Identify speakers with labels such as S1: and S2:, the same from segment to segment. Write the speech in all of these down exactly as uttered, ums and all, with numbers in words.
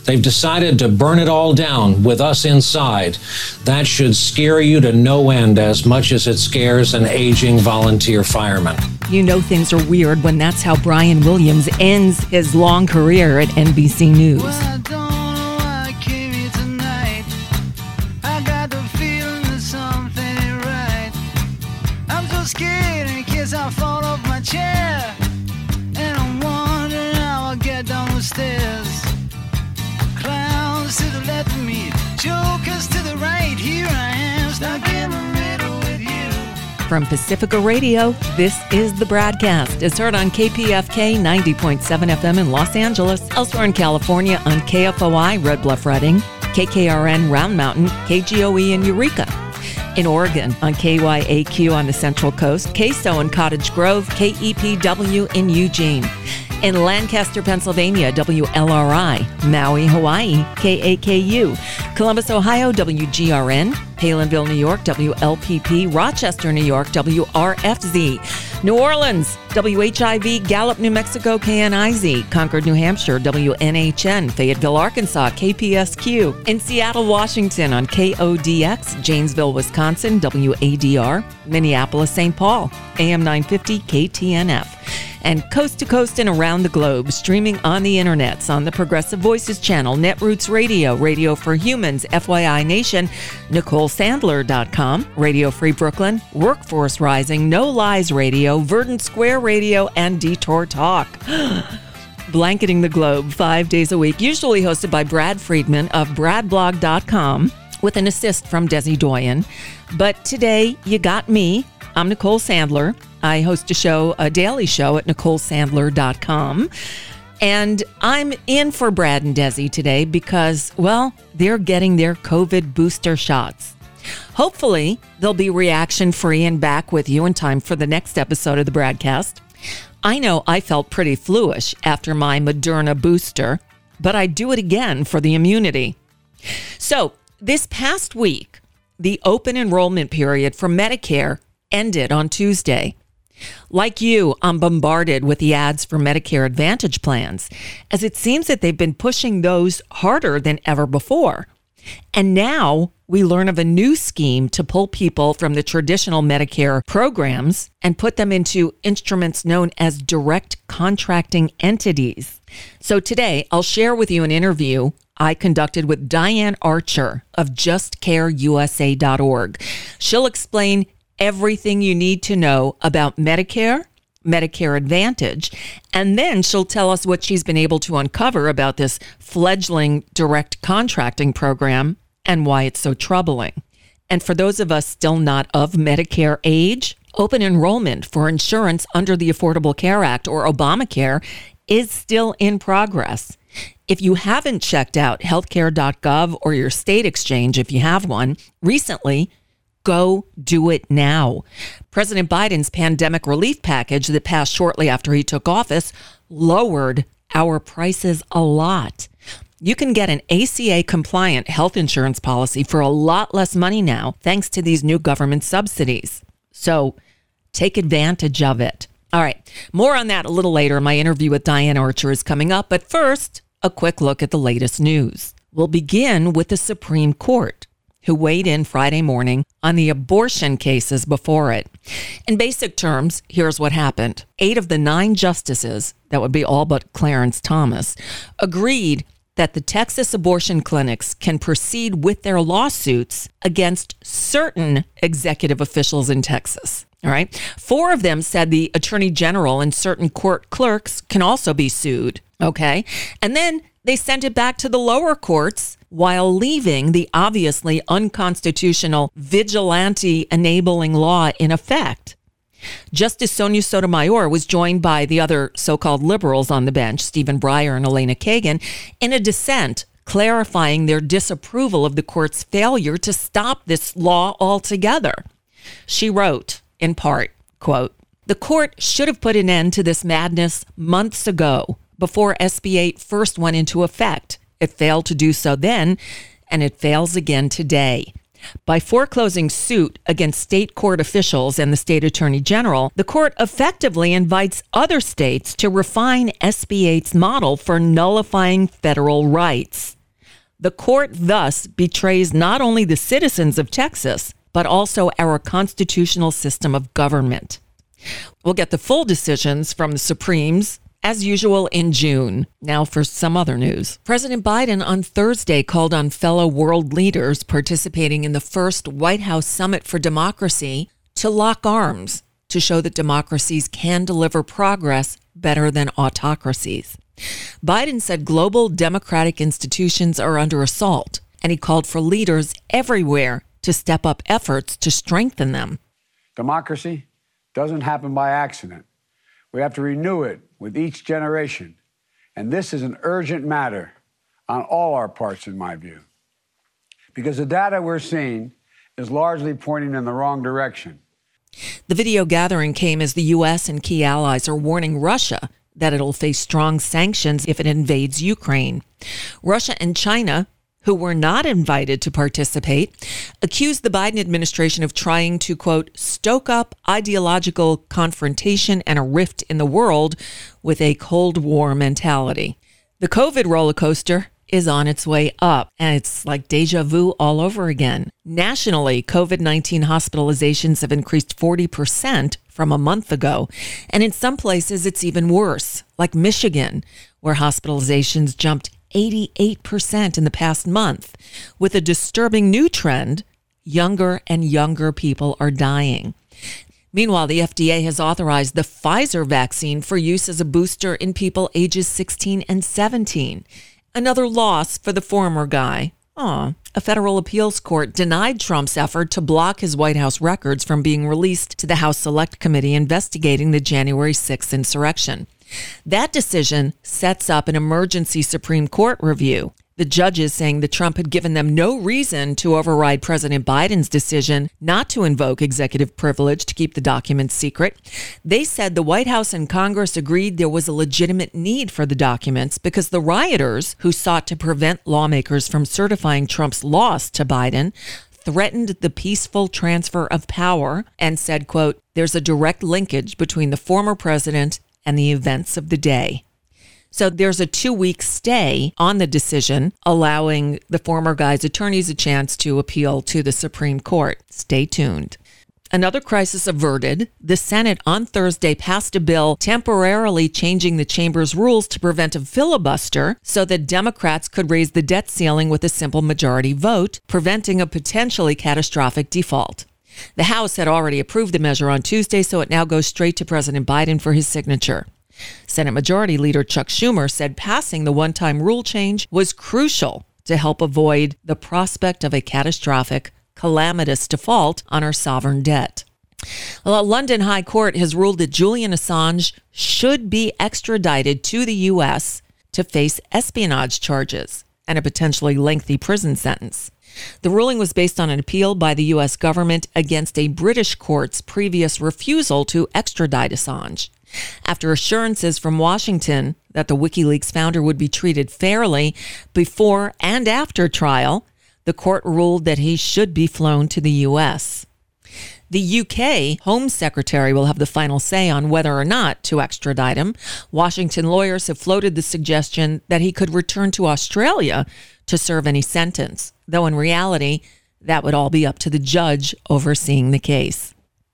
S1: They've decided to burn it all down with us inside. That should scare you to no end as much as it scares an aging volunteer fireman.
S2: You know things are weird when that's how Brian Williams ends his long career at N B C News.
S3: I fall off my chair, and I'm wondering how I'll get down the stairs. Clowns to the left of me, jokers to the right. Here I am, stuck in the middle with you.
S2: From Pacifica Radio, this is The Bradcast. It's heard on K P F K ninety point seven F M in Los Angeles, elsewhere in California on K F O I Red Bluff Redding, K K R N Round Mountain, K G O E in Eureka. In Oregon on K Y A Q on the Central Coast, K S O in Cottage Grove, K E P W in Eugene. In Lancaster, Pennsylvania, W L R I. Maui, Hawaii, K A K U. Columbus, Ohio, W G R N. Palinville, New York, W L P P. Rochester, New York, W R F Z. New Orleans, W H I V. Gallup, New Mexico, K N I Z. Concord, New Hampshire, W N H N. Fayetteville, Arkansas, K P S Q. In Seattle, Washington on K O D X. Janesville, Wisconsin, W A D R. Minneapolis, Saint Paul, A M nine fifty, K T N F. And coast to coast and around the globe, streaming on the internets on the Progressive Voices channel, Netroots Radio, Radio for Humans, F Y I Nation, Nicole Sandler dot com, Radio Free Brooklyn, Workforce Rising, No Lies Radio, Verdant Square Radio, and Detour Talk. Blanketing the globe five days a week, usually hosted by Brad Friedman of brad blog dot com, with an assist from Desi Doyen. But today, you got me. I'm Nicole Sandler. I host a show, a daily show at Nicole Sandler dot com. And I'm in for Brad and Desi today because, well, they're getting their COVID booster shots. Hopefully, they'll be reaction-free and back with you in time for the next episode of the Bradcast. I know I felt pretty fluish after my Moderna booster, but I'd do it again for the immunity. So, this past week, the open enrollment period for Medicare ended on Tuesday. Like you, I'm bombarded with the ads for Medicare Advantage plans, as it seems that they've been pushing those harder than ever before. And now we learn of a new scheme to pull people from the traditional Medicare programs and put them into instruments known as direct contracting entities. So today, I'll share with you an interview I conducted with Diane Archer of just care U S A dot org. She'll explain everything you need to know about Medicare, Medicare Advantage, and then she'll tell us what she's been able to uncover about this fledgling direct contracting program and why it's so troubling. And for those of us still not of Medicare age, open enrollment for insurance under the Affordable Care Act, or Obamacare, is still in progress. If you haven't checked out healthcare dot gov or your state exchange, if you have one, recently, go do it now. President Biden's pandemic relief package that passed shortly after he took office lowered our prices a lot. You can get an A C A-compliant health insurance policy for a lot less money now, thanks to these new government subsidies. So take advantage of it. All right, more on that a little later. My interview with Diane Archer is coming up, but first, a quick look at the latest news. We'll begin with the Supreme Court, who weighed in Friday morning on the abortion cases before it. In basic terms, here's what happened. Eight of the nine justices, that would be all but Clarence Thomas, agreed that the Texas abortion clinics can proceed with their lawsuits against certain executive officials in Texas. All right. Four of them said the attorney general and certain court clerks can also be sued. Okay. And then they sent it back to the lower courts while leaving the obviously unconstitutional vigilante enabling law in effect. Justice Sonia Sotomayor was joined by the other so-called liberals on the bench, Stephen Breyer and Elena Kagan, in a dissent clarifying their disapproval of the court's failure to stop this law altogether. She wrote, in part, quote, "The court should have put an end to this madness months ago, before S B eight first went into effect. It failed to do so then, and it fails again today. By foreclosing suit against state court officials and the state attorney general, the court effectively invites other states to refine S B eight's model for nullifying federal rights. The court thus betrays not only the citizens of Texas, but also our constitutional system of government. We'll get the full decisions from the Supremes, as usual, in June. Now for some other news. President Biden on Thursday called on fellow world leaders participating in the first White House Summit for Democracy to lock arms to show that democracies can deliver progress better than autocracies. Biden said global democratic institutions are under assault, and he called for leaders everywhere to step up efforts to strengthen them.
S4: Democracy doesn't happen by accident. We have to renew it with each generation. And this is an urgent matter on all our parts, in my view. Because the data we're seeing is largely pointing in the wrong direction.
S2: The video gathering came as the U S and key allies are warning Russia that it'll face strong sanctions if it invades Ukraine. Russia and China, who were not invited to participate, accused the Biden administration of trying to, quote, stoke up ideological confrontation and a rift in the world with a Cold War mentality. The COVID roller coaster is on its way up, and it's like deja vu all over again. Nationally, COVID nineteen hospitalizations have increased forty percent from a month ago, and in some places it's even worse, like Michigan, where hospitalizations jumped eighty-eight percent in the past month, with a disturbing new trend: younger and younger people are dying. Meanwhile, the F D A has authorized the Pfizer vaccine for use as a booster in people ages sixteen and seventeen. Another loss for the former guy. Aw. A federal appeals court denied Trump's effort to block his White House records from being released to the House Select Committee investigating the January sixth insurrection. That decision sets up an emergency Supreme Court review. The judges saying that Trump had given them no reason to override President Biden's decision not to invoke executive privilege to keep the documents secret. They said the White House and Congress agreed there was a legitimate need for the documents because the rioters who sought to prevent lawmakers from certifying Trump's loss to Biden threatened the peaceful transfer of power and said, quote, there's a direct linkage between the former president and the events of the day. So there's a two-week stay on the decision, allowing the former guy's attorneys a chance to appeal to the Supreme Court. Stay tuned. Another crisis averted. The Senate on Thursday passed a bill temporarily changing the chamber's rules to prevent a filibuster so that Democrats could raise the debt ceiling with a simple majority vote, preventing a potentially catastrophic default. The House had already approved the measure on Tuesday, so it now goes straight to President Biden for his signature. Senate Majority Leader Chuck Schumer said passing the one-time rule change was crucial to help avoid the prospect of a catastrophic, calamitous default on our sovereign debt. Well, a London High Court has ruled that Julian Assange should be extradited to the U S to face espionage charges and a potentially lengthy prison sentence. The ruling was based on an appeal by the U S government against a British court's previous refusal to extradite Assange. After assurances from Washington that the WikiLeaks founder would be treated fairly before and after trial, the court ruled that he should be flown to the U S. The U K Home Secretary will have the final say on whether or not to extradite him. Washington lawyers have floated the suggestion that he could return to Australia to serve any sentence, though in reality, that would all be up to the judge overseeing the case.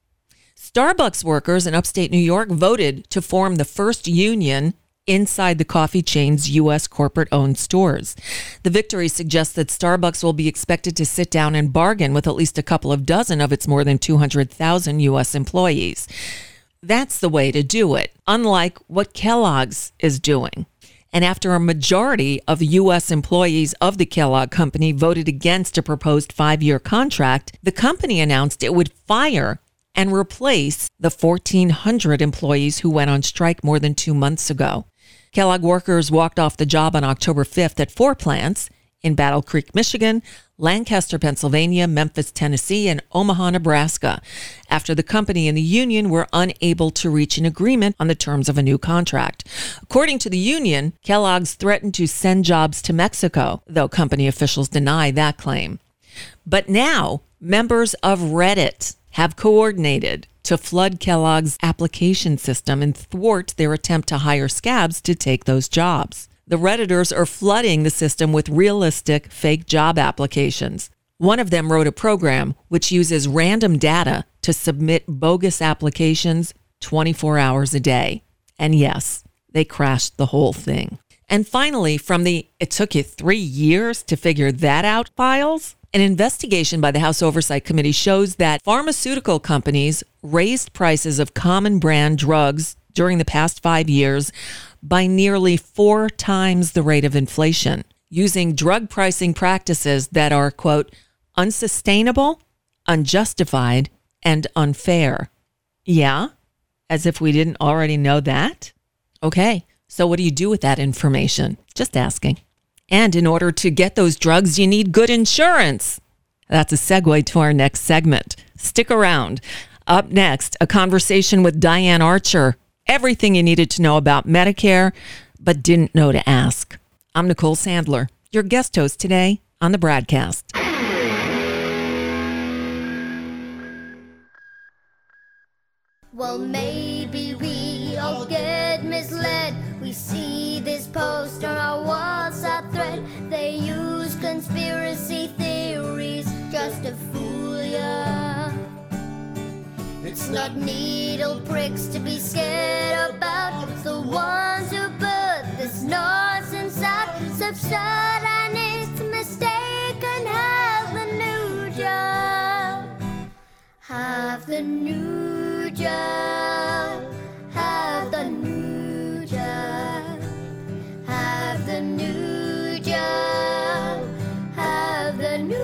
S2: Starbucks workers in upstate New York voted to form the first union inside the coffee chain's U S corporate-owned stores. The victory suggests that Starbucks will be expected to sit down and bargain with at least a couple of dozen of its more than two hundred thousand U S employees. That's the way to do it, unlike what Kellogg's is doing. And after a majority of U S employees of the Kellogg Company voted against a proposed five-year contract, the company announced it would fire and replace the fourteen hundred employees who went on strike more than two months ago. Kellogg workers walked off the job on October fifth at four plants in Battle Creek, Michigan, Lancaster, Pennsylvania, Memphis, Tennessee, and Omaha, Nebraska, after the company and the union were unable to reach an agreement on the terms of a new contract. According to the union, Kellogg's threatened to send jobs to Mexico, though company officials deny that claim. But now, members of Reddit have coordinated to flood Kellogg's application system and thwart their attempt to hire scabs to take those jobs. The Redditors are flooding the system with realistic fake job applications. One of them wrote a program which uses random data to submit bogus applications twenty-four hours a day. And yes, they crashed the whole thing. And finally, from the "it took you three years to figure that out" files, an investigation by the House Oversight Committee shows that pharmaceutical companies raised prices of common brand drugs during the past five years by nearly four times the rate of inflation, using drug pricing practices that are, quote, unsustainable, unjustified, and unfair. Yeah? As if we didn't already know that? Okay, so what do you do with that information? Just asking. And in order to get those drugs, you need good insurance. That's a segue to our next segment. Stick around. Up next, a conversation with Diane Archer. Everything you needed to know about Medicare, but didn't know to ask. I'm Nicole Sandler, your guest host today on the Bradcast.
S5: Well, maybe we all get misled. We see this post on our WhatsApp thread. They use conspiracy theories just to fool ya. It's not needle pricks to be scared about. It's the ones who put this nonsense out. Subside and it's mistaken. Have the new job. Have the new job. Have the new job. Have the new job. Have the new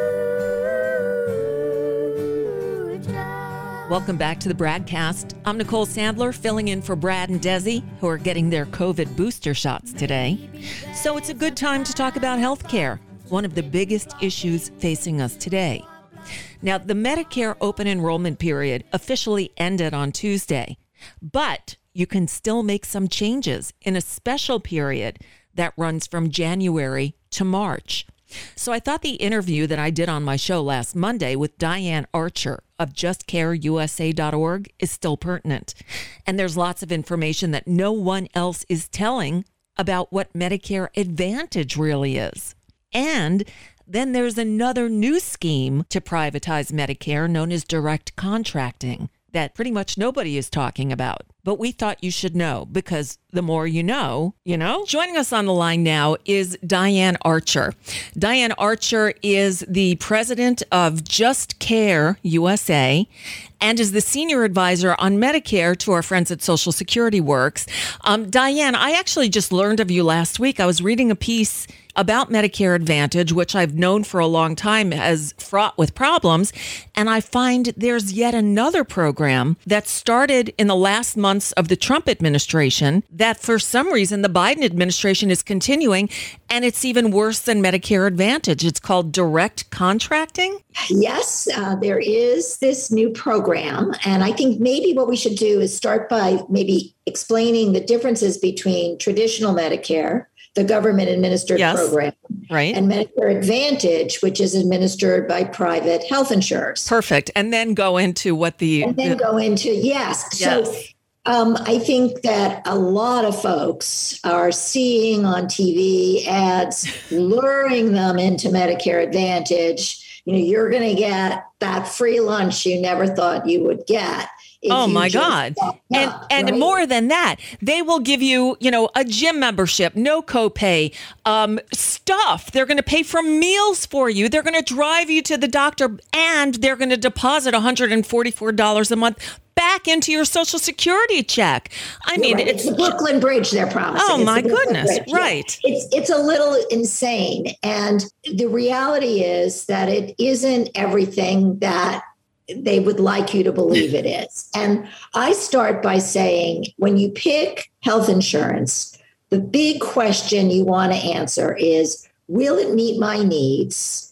S5: job.
S2: Welcome back to the Bradcast. I'm Nicole Sandler, filling in for Brad and Desi, who are getting their COVID booster shots today. So it's a good time to talk about healthcare, one of the biggest issues facing us today. Now, the Medicare open enrollment period officially ended on Tuesday, but you can still make some changes in a special period that runs from January to March. So I thought the interview that I did on my show last Monday with Diane Archer of just care U S A dot org is still pertinent. And there's lots of information that no one else is telling about what Medicare Advantage really is. And then there's another new scheme to privatize Medicare known as direct contracting that pretty much nobody is talking about. But we thought you should know because the more you know, you know. Joining us on the line now is Diane Archer. Diane Archer is the president of Just Care U S A and is the senior advisor on Medicare to our friends at Social Security Works. Um, Diane, I actually just learned of you last week. I was reading a piece about Medicare Advantage, which I've known for a long time as fraught with problems. And I find there's yet another program that started in the last months of the Trump administration that for some reason the Biden administration is continuing. And it's even worse than Medicare Advantage. It's called direct contracting.
S6: Yes, uh, there is this new program. And I think maybe what we should do is start by maybe explaining the differences between traditional Medicare, the government administered
S2: yes,
S6: program,
S2: right,
S6: and Medicare Advantage, which is administered by private health insurers.
S2: Perfect. And then go into what the...
S6: And then
S2: the,
S6: go into, yes.
S2: yes.
S6: So um, I think that a lot of folks are seeing on T V ads luring them into Medicare Advantage. You know, you're going to get that free lunch you never thought you would get.
S2: Oh, my God.
S6: Up,
S2: and and
S6: right?
S2: more than that, they will give you, you know, a gym membership, no copay, um, stuff. They're going to pay for meals for you. They're going to drive you to the doctor, and they're going to deposit one hundred forty-four dollars a month back into your Social Security check. I mean,
S6: right.
S2: it's
S6: the Brooklyn Bridge they're promising.
S2: Oh,
S6: it's
S2: my
S6: the
S2: goodness.
S6: Bridge.
S2: Right.
S6: Yeah. It's it's a little insane. And the reality is that it isn't everything that they would like you to believe it is. And I start by saying, when you pick health insurance, the big question you want to answer is, will it meet my needs?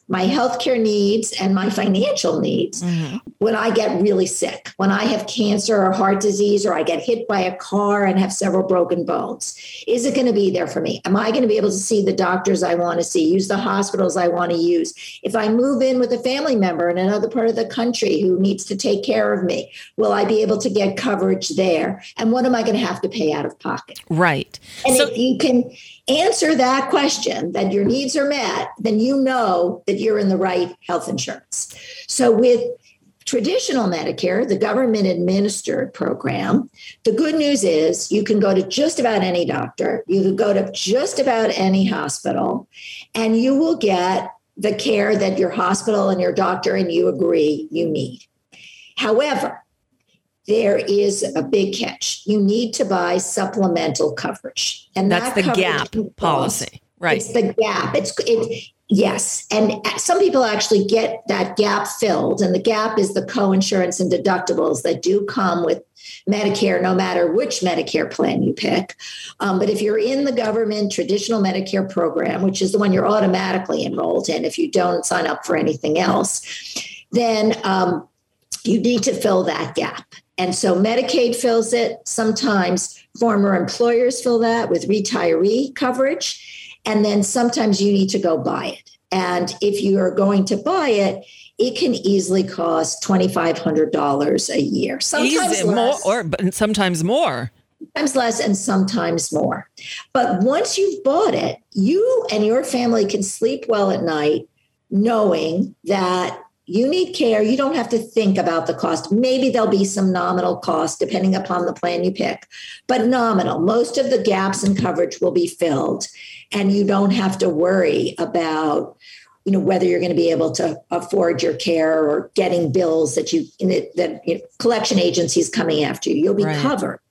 S6: my healthcare needs and my financial needs mm-hmm. when I get really sick, when I have cancer or heart disease, or I get hit by a car and have several broken bones. Is it going to be there for me? Am I going to be able to see the doctors I want to see, use the hospitals I want to use? If I move in with a family member in another part of the country who needs to take care of me, will I be able to get coverage there? And what am I going to have to pay out of pocket?
S2: Right.
S6: And
S2: so-
S6: if you can answer that question, that your needs are met, then you know that you're in the right health insurance. So with traditional Medicare, the government administered program, the good news is you can go to just about any doctor, you can go to just about any hospital, and you will get the care that your hospital and your doctor and you agree you need. However, there is a big catch. You need to buy supplemental coverage. And
S2: that's
S6: that
S2: the gap policy, right?
S6: It's the gap. It's it, yes. And some people actually get that gap filled. And the gap is the coinsurance and deductibles that do come with Medicare, no matter which Medicare plan you pick. Um, but if you're in the government traditional Medicare program, which is the one you're automatically enrolled in if you don't sign up for anything else, then um, you need to fill that gap. And so Medicaid fills it. Sometimes former employers fill that with retiree coverage. And then sometimes you need to go buy it. And if you are going to buy it, it can easily cost two thousand five hundred dollars a year. Sometimes
S2: Easy,
S6: less,
S2: more, or but sometimes more.
S6: Sometimes less and sometimes more. But once you've bought it, you and your family can sleep well at night knowing that you need care. You don't have to think about the cost. Maybe there'll be some nominal cost depending upon the plan you pick, but nominal. Most of the gaps in coverage will be filled, and you don't have to worry about, you know, whether you're going to be able to afford your care or getting bills that you that you know, collection agencies coming after you. You'll be right. covered.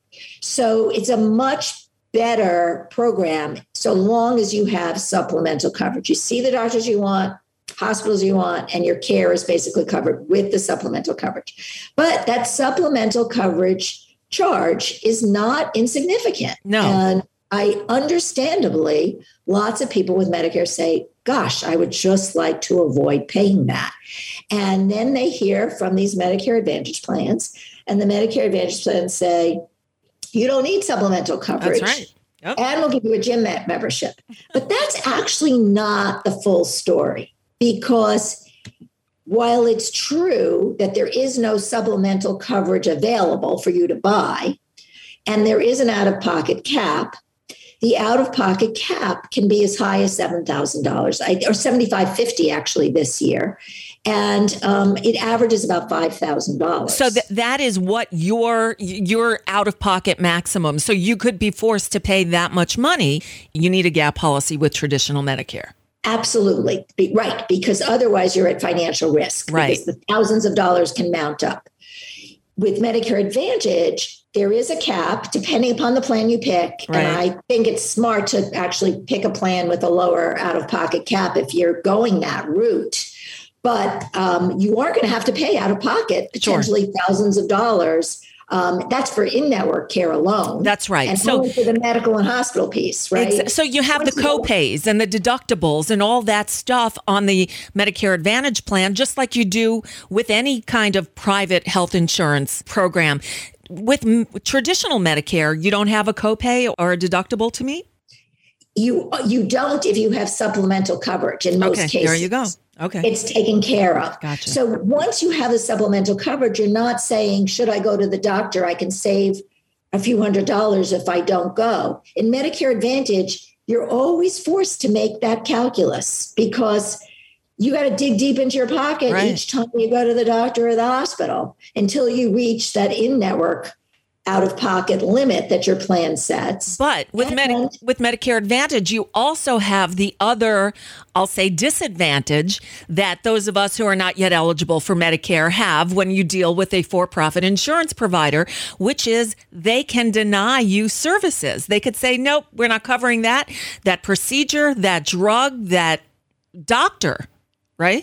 S6: So it's a much better program so long as you have supplemental coverage. You see the doctors you want, hospitals you want, and your care is basically covered with the supplemental coverage. But that supplemental coverage charge is not insignificant.
S2: No.
S6: And I understandably, lots of people with Medicare say, gosh, I would just like to avoid paying that. And then they hear from these Medicare Advantage plans, and the Medicare Advantage plans say, you don't need supplemental coverage.
S2: That's right. Yep.
S6: And we'll give you a gym membership. But that's actually not the full story. Because while it's true that there is no supplemental coverage available for you to buy, and there is an out-of-pocket cap, the out-of-pocket cap can be as high as seven thousand dollars, or seventy-five fifty actually this year. And um, it averages about five thousand dollars.
S2: So th- that is what your your out-of-pocket maximum. So you could be forced to pay that much money. You need a gap policy with traditional Medicare.
S6: Absolutely. Be, right. Because otherwise you're at financial risk.
S2: Right.
S6: Because the thousands of dollars can mount up. With Medicare Advantage, there is a cap depending upon the plan you pick.
S2: Right.
S6: And I think it's smart to actually pick a plan with a lower out-of-pocket cap if you're going that route. But um, you are going to have to pay out of pocket potentially sure. thousands of dollars. Um, that's for in-network care alone.
S2: That's right.
S6: And
S2: so
S6: for the medical and hospital piece, right?
S2: Ex- so you have the copays and the deductibles and all that stuff on the Medicare Advantage plan, just like you do with any kind of private health insurance program. With m- traditional Medicare, you don't have a copay or a deductible to meet?
S6: You you don't if you have supplemental coverage in most
S2: okay,
S6: cases.
S2: There you go. Okay.
S6: It's taken care of.
S2: Gotcha.
S6: So once you have the supplemental coverage, you're not saying, should I go to the doctor? I can save a few hundred dollars if I don't go. In Medicare Advantage, you're always forced to make that calculus because you got to dig deep into your pocket right. each time you go to the doctor or the hospital until you reach that in-network out-of-pocket limit that your plan sets.
S2: But with, Medi- with Medicare Advantage, you also have the other, I'll say, disadvantage that those of us who are not yet eligible for Medicare have when you deal with a for-profit insurance provider, which is they can deny you services. They could say, nope, we're not covering that, that procedure, that drug, that doctor, right?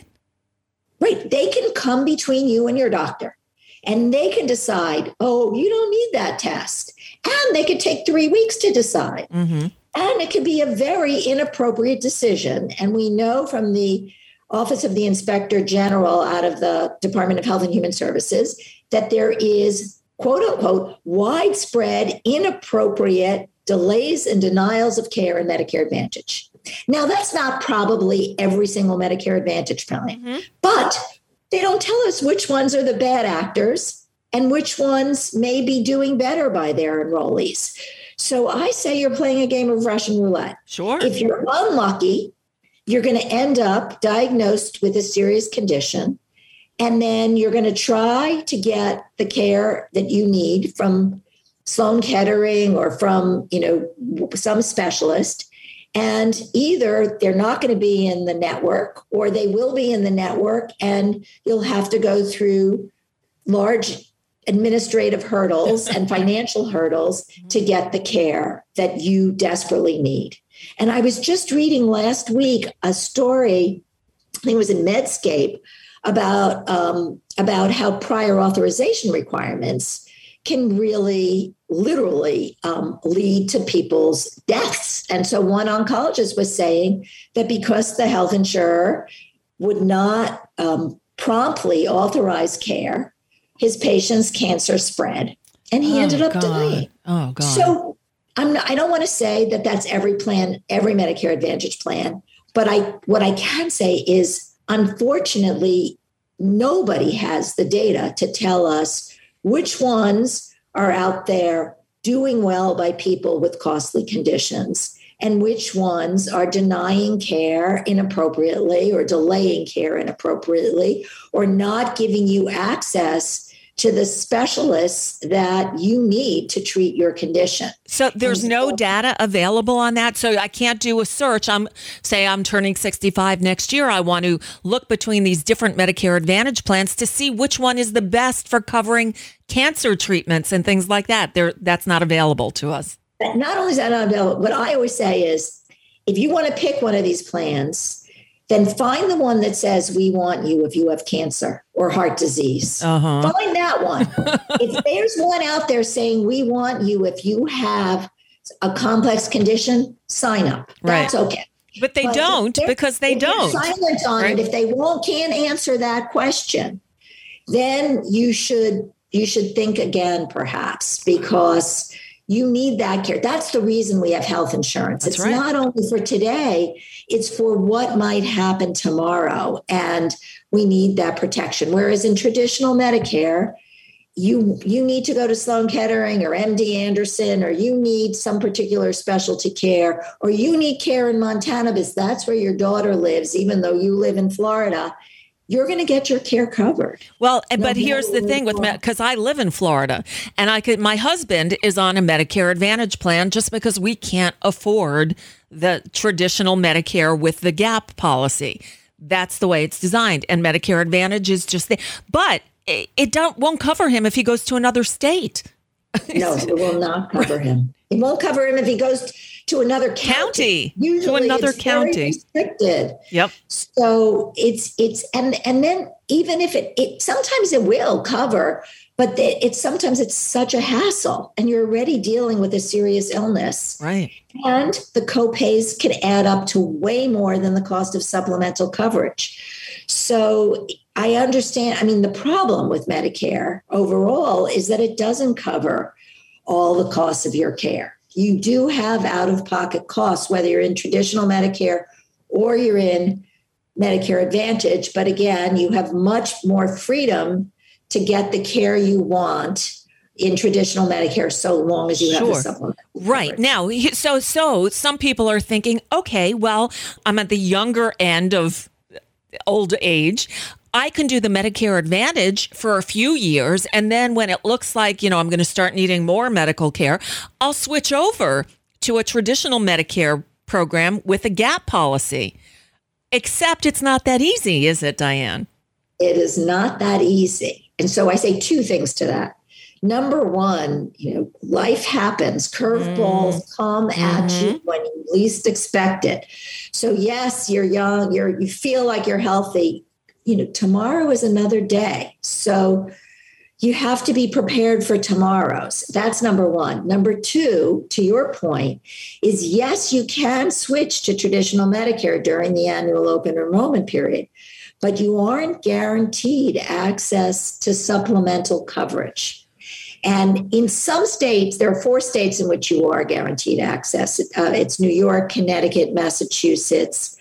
S6: Right. They can come between you and your doctor. And they can decide, oh, you don't need that test. And they could take three weeks to decide.
S2: Mm-hmm.
S6: And it could be a very inappropriate decision. And we know from the Office of the Inspector General out of the Department of Health and Human Services that there is, quote unquote, widespread inappropriate delays and denials of care in Medicare Advantage. Now, that's not probably every single Medicare Advantage plan, mm-hmm. but they don't tell us which ones are the bad actors and which ones may be doing better by their enrollees. So I say you're playing a game of Russian roulette.
S2: Sure.
S6: If you're unlucky, you're going to end up diagnosed with a serious condition, and then you're going to try to get the care that you need from Sloan Kettering or from, you know, some specialist. And either they're not going to be in the network or they will be in the network, and you'll have to go through large administrative hurdles and financial hurdles to get the care that you desperately need. And I was just reading last week a story, I think it was in Medscape, about um, about how prior authorization requirements can really literally um, lead to people's deaths. And so one oncologist was saying that because the health insurer would not um, promptly authorize care, his patient's cancer spread, and he
S2: oh,
S6: ended up
S2: God.
S6: dying.
S2: Oh, God.
S6: So I'm not, I don't want to say that that's every plan, every Medicare Advantage plan, but I what I can say is, unfortunately, nobody has the data to tell us which ones are out there doing well by people with costly conditions and which ones are denying care inappropriately or delaying care inappropriately or not giving you access to the specialists that you need to treat your condition.
S2: So there's
S6: and
S2: no
S6: so,
S2: data available on that. So I can't do a search. I'm say I'm turning sixty-five next year. I want to look between these different Medicare Advantage plans to see which one is the best for covering cancer treatments and things like that. There, that's not available to us.
S6: Not only is that not available, what I always say is, if you want to pick one of these plans, then find the one that says we want you if you have cancer or heart disease. Uh-huh. Find that one. If there's one out there saying we want you if you have a complex condition, sign up. That's right. Okay.
S2: But they but don't because they
S6: if
S2: don't.
S6: They're silent on right? it. If they won't can't answer that question, then you should you should think again, perhaps, because you need that care. That's the reason we have health insurance.
S2: That's
S6: it's
S2: right.
S6: not only for today, it's for what might happen tomorrow. And we need that protection. Whereas in traditional Medicare, you you need to go to Sloan Kettering or M D Anderson, or you need some particular specialty care, or you need care in Montana because that's where your daughter lives, even though you live in Florida. You're going to get your care covered.
S2: Well, no, but here's the thing with, because I live in Florida and I could, my husband is on a Medicare Advantage plan just because we can't afford the traditional Medicare with the gap policy. That's the way it's designed. And Medicare Advantage is just there, but it, it don't, won't cover him if he goes to another state.
S6: No, it will not cover him. It won't cover him if he goes to another county.
S2: county Usually to another
S6: it's
S2: county.
S6: Very restricted.
S2: Yep.
S6: So it's it's and and then even if it, it sometimes it will cover, but the, it's sometimes it's such a hassle, and you're already dealing with a serious illness,
S2: right?
S6: And the copays can add up to way more than the cost of supplemental coverage. So I understand. I mean, the problem with Medicare overall is that it doesn't cover all the costs of your care. You do have out-of-pocket costs, whether you're in traditional Medicare or you're in Medicare Advantage. But again, you have much more freedom to get the care you want in traditional Medicare, so long as you
S2: sure.
S6: have the supplement.
S2: Right. Now, so so some people are thinking, okay, well, I'm at the younger end of old age. I can do the Medicare Advantage for a few years. And then when it looks like, you know, I'm going to start needing more medical care, I'll switch over to a traditional Medicare program with a gap policy. Except it's not that easy, is it, Diane?
S6: It is not that easy. And so I say two things to that. Number one, you know, life happens. Curveballs mm. come at mm-hmm. you when you least expect it. So yes, you're young, you're you feel like you're healthy. You know, tomorrow is another day. So, you have to be prepared for tomorrow's. That's number one. Number two, to your point, is yes, you can switch to traditional Medicare during the annual open enrollment period, but you aren't guaranteed access to supplemental coverage. And in some states, there are four states in which you are guaranteed access. Uh, it's New York, Connecticut, Massachusetts,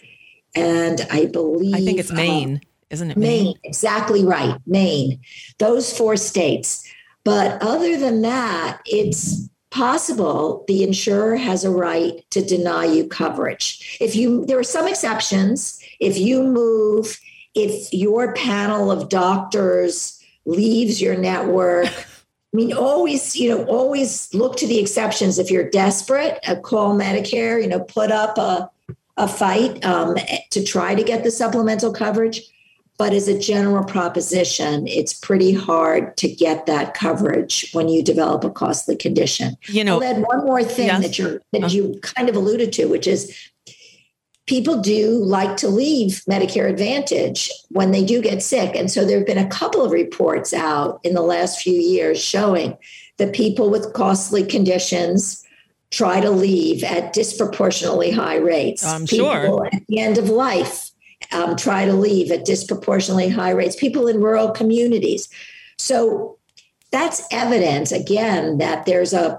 S6: and I believe...
S2: I think it's Maine. Uh, Isn't it Maine?
S6: Maine, exactly right. Maine, those four states. But other than that, it's possible the insurer has a right to deny you coverage. If you, there are some exceptions. If you move, if your panel of doctors leaves your network, I mean, always, you know, always look to the exceptions. If you're desperate, uh, call Medicare, you know, put up a, a fight um, to try to get the supplemental coverage. But as a general proposition, it's pretty hard to get that coverage when you develop a costly condition.
S2: You know,
S6: I'll add one more thing
S2: yes.
S6: that you're that
S2: uh,
S6: you kind of alluded to, which is people do like to leave Medicare Advantage when they do get sick. And so there have been a couple of reports out in the last few years showing that people with costly conditions try to leave at disproportionately high rates.
S2: I'm
S6: people
S2: sure.
S6: At the end of life um, try to leave at disproportionately high rates. People in rural communities. So that's evidence, again, that there's a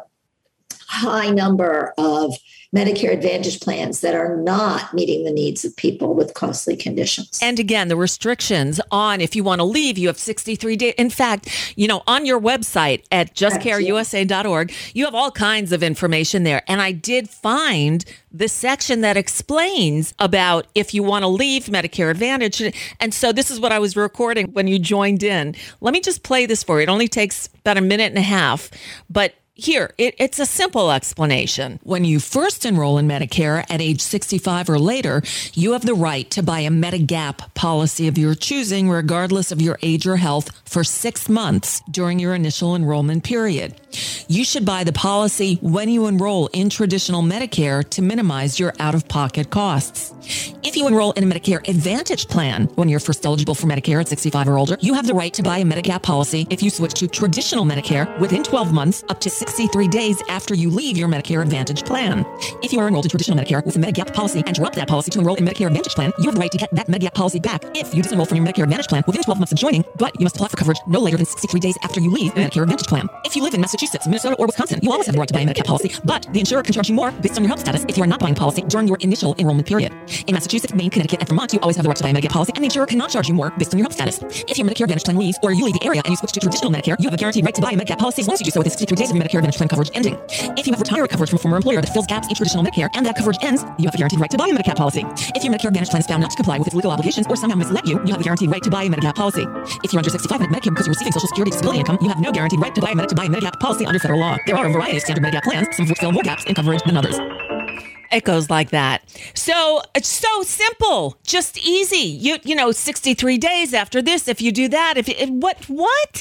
S6: high number of Medicare Advantage plans that are not meeting the needs of people with costly conditions.
S2: And again, the restrictions on if you want to leave, you have sixty-three days. In fact, you know, on your website at just care u s a dot org, you have all kinds of information there. And I did find the section that explains about if you want to leave Medicare Advantage. And so this is what I was recording when you joined in. Let me just play this for you. It only takes about a minute and a half, but here, it, it's a simple explanation. When you first enroll in Medicare at age sixty-five or later, you have the right to buy a Medigap policy of your choosing, regardless of your age or health, for six months during your initial enrollment period. You should buy the policy when you enroll in traditional Medicare to minimize your out-of-pocket costs. If you enroll in a Medicare Advantage plan when you're first eligible for Medicare at sixty-five or older, you have the right to buy a Medigap policy if you switch to traditional Medicare within twelve months up to sixty-three days after you leave your Medicare Advantage plan. If you are enrolled in traditional Medicare with a Medigap policy and drop that policy to enroll in Medicare Advantage plan, you have the right to get that Medigap policy back if you disenroll from your Medicare Advantage plan within twelve months of joining, but you must apply for coverage no later than sixty-three days after you leave the Medicare Advantage plan. If you live in Massachusetts, Minnesota, or Wisconsin, you always have the right to buy a Medigap policy, but the insurer can charge you more based on your health status if you are not buying a policy during your initial enrollment period. In Massachusetts, Maine, Connecticut, and Vermont, you always have the right to buy a Medigap policy, and the insurer cannot charge you more based on your health status. If your Medicare Advantage plan leaves, or you leave the area and you switch to traditional Medicare, you have a guaranteed right to buy a Medigap policy as long as you do so within sixty-three days of your Medicare Advantage plan coverage ending. If you have retirement coverage from a former employer that fills gaps in traditional Medicare and that coverage ends, you have a guaranteed right to buy a Medigap policy. If your Medicare Advantage plan is found not to comply with its legal obligations or somehow misled you, you have a guaranteed right to buy a Medigap policy. If you're under sixty-five and Medicare because you're receiving Social Security disability income, you have no guaranteed right to buy a, Medi- to buy a Medigap policy under federal law. There are a variety of standard Medigap plans, some of which fill more gaps in coverage than others. It goes like that. So it's so simple, just easy. You you know, sixty-three days after this, if you do that, if it, what what,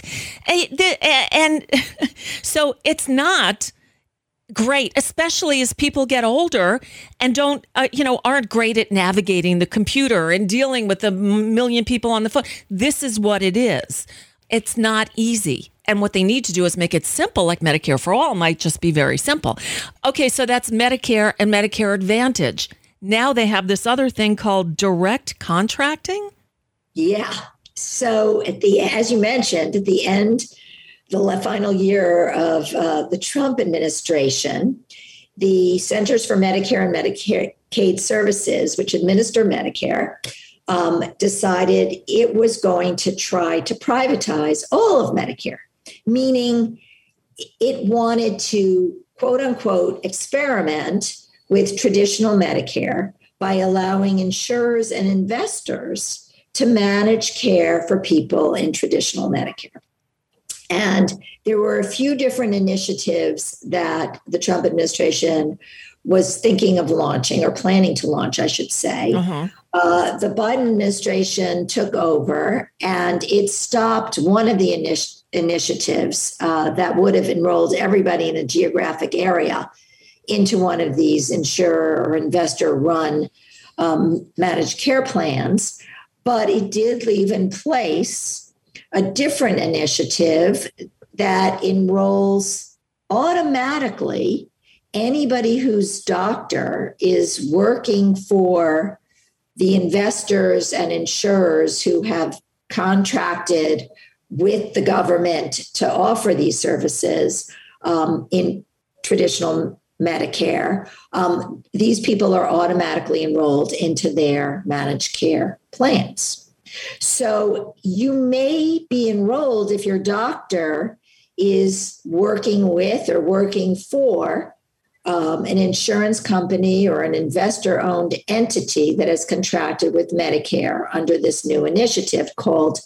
S2: and so it's not great, especially as people get older and don't, uh, you know, aren't great at navigating the computer and dealing with a million people on the phone. This is what it is. It's not easy. And what they need to do is make it simple, like Medicare for All might just be very simple. Okay, so that's Medicare and Medicare Advantage. Now they have this other thing called direct contracting.
S6: Yeah. So at the, as you mentioned, at the end, the final year of uh, the Trump administration, the Centers for Medicare and Medicaid Services, which administer Medicare, um, decided it was going to try to privatize all of Medicare, meaning it wanted to, quote unquote, experiment with traditional Medicare by allowing insurers and investors to manage care for people in traditional Medicare. And there were a few different initiatives that the Trump administration was thinking of launching or planning to launch, I should say. Uh-huh. Uh, the Biden administration took over and it stopped one of the initi- initiatives uh, that would have enrolled everybody in a geographic area into one of these insurer or investor run um, managed care plans. But it did leave in place a different initiative that enrolls automatically anybody whose doctor is working for the investors and insurers who have contracted with the government to offer these services um, in traditional Medicare. Um, these people are automatically enrolled into their managed care plans. So you may be enrolled if your doctor is working with or working for um, an insurance company or an investor-owned entity that has contracted with Medicare under this new initiative called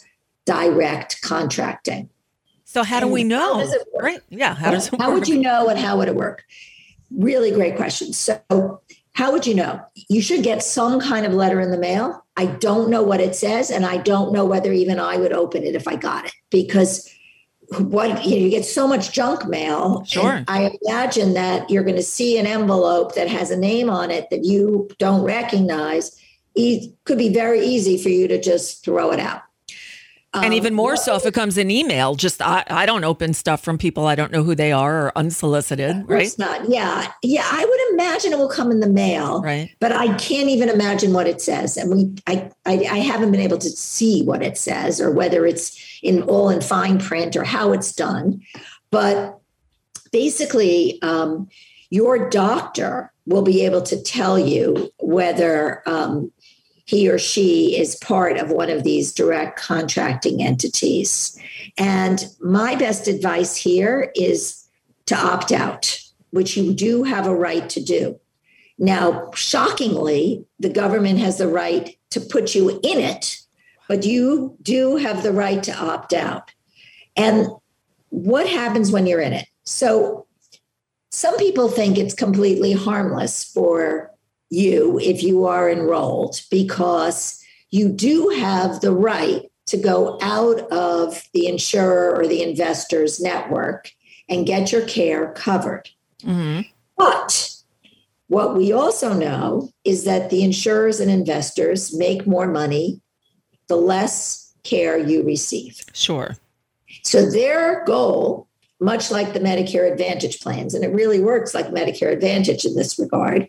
S6: direct contracting.
S2: So how do
S6: And
S2: we know?
S6: How does it work?
S2: Right? Yeah. How does it
S6: How
S2: work?
S6: would you know and how would it work? Really great question. So how would you know? You should get some kind of letter in the mail. I don't know what it says, and I don't know whether even I would open it if I got it, because what you, know, you get so much junk mail.
S2: Sure.
S6: I imagine that you're going to see an envelope that has a name on it that you don't recognize. It could be very easy for you to just throw it out.
S2: And even more so if it comes in email. Just I, I don't open stuff from people I don't know who they are or unsolicited, right?
S6: It's not. Yeah. Yeah. I would imagine it will come in the mail.
S2: Right.
S6: But I can't even imagine what it says. And we I, I I haven't been able to see what it says or whether it's in all in fine print or how it's done. But basically, um, your doctor will be able to tell you whether um, he or she is part of one of these direct contracting entities. And my best advice here is to opt out, which you do have a right to do. Now, shockingly, the government has the right to put you in it, but you do have the right to opt out. And what happens when you're in it? So some people think it's completely harmless for you if you are enrolled, because you do have the right to go out of the insurer or the investor's network and get your care covered.
S2: Mm-hmm.
S6: But what we also know is that the insurers and investors make more money the less care you receive.
S2: Sure.
S6: So their goal, much like the Medicare Advantage plans, and it really works like Medicare Advantage in this regard,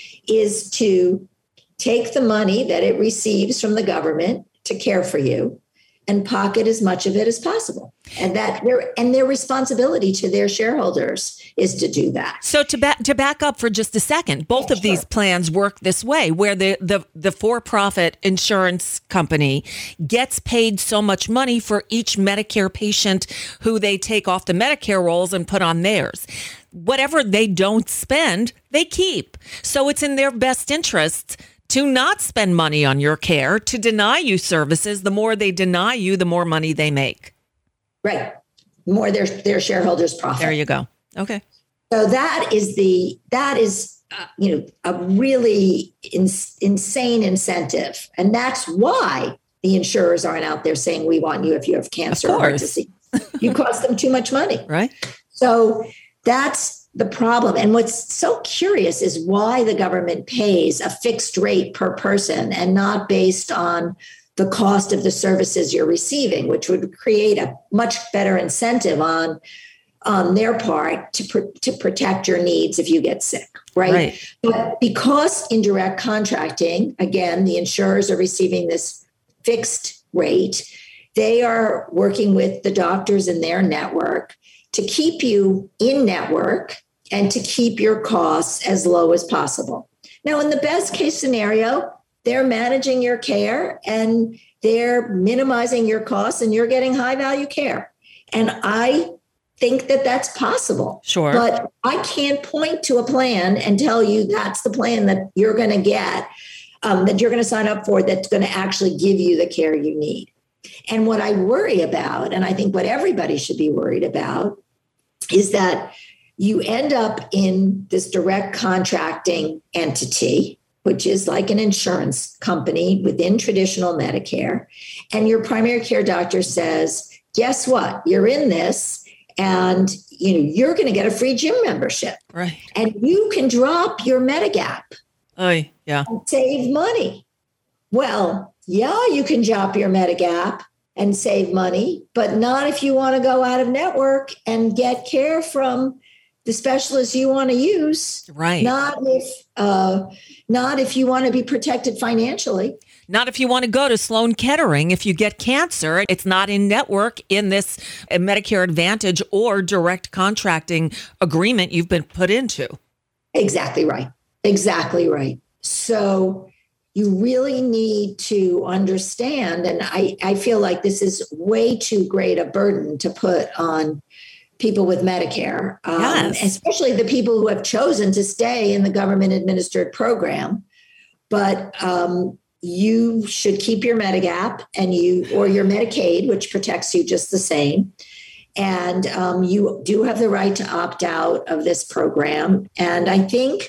S6: is to take the money that it receives from the government to care for you and pocket as much of it as possible. And that their and their responsibility to their shareholders is to do that.
S2: So to back to back up for just a second, both
S6: Yeah,
S2: of these
S6: sure.
S2: plans work this way, where the, the, the for-profit insurance company gets paid so much money for each Medicare patient who they take off the Medicare rolls and put on theirs. Whatever they don't spend, they keep. So it's in their best interest to not spend money on your care, to deny you services. The more they deny you, the more money they make.
S6: Right. More their their shareholders profit.
S2: There you go. Okay.
S6: So that is the that is uh, you know a really in, insane incentive, and that's why the insurers aren't out there saying we want you if you have cancer or heart disease. You cost them too much money,
S2: Right.
S6: So that's the problem. And what's so curious is why the government pays a fixed rate per person and not based on the cost of the services you're receiving, which would create a much better incentive on on their part to, pr- to protect your needs if you get sick, right?
S2: Right.
S6: But because in direct contracting, again, the insurers are receiving this fixed rate, they are working with the doctors in their network to keep you in network and to keep your costs as low as possible. Now, in the best case scenario, they're managing your care and they're minimizing your costs and you're getting high value care. And I think that that's possible.
S2: Sure.
S6: But I can't point to a plan and tell you that's the plan that you're going to get, um, that you're going to sign up for, that's going to actually give you the care you need. And what I worry about, and I think what everybody should be worried about, is that you end up in this direct contracting entity, which is like an insurance company within traditional Medicare. And your primary care doctor says, guess what? You're in this and you know, you're going to get a free gym membership.
S2: Right.
S6: And you can drop your Medigap
S2: Oh, yeah.
S6: and save money. Well, yeah, you can drop your Medigap, and save money, but not if you want to go out of network and get care from the specialists you want to use.
S2: Right.
S6: Not if, uh, not if you want to be protected financially.
S2: Not if you want to go to Sloan Kettering. If you get cancer, it's not in network in this Medicare Advantage or direct contracting agreement you've been put into.
S6: Exactly right. Exactly right. So you really need to understand, and I, I feel like this is way too great a burden to put on people with Medicare, um,
S2: yes.
S6: especially the people who have chosen to stay in the government administered program. But um, you should keep your Medigap and you, or your Medicaid, which protects you just the same. And um, you do have the right to opt out of this program. And I think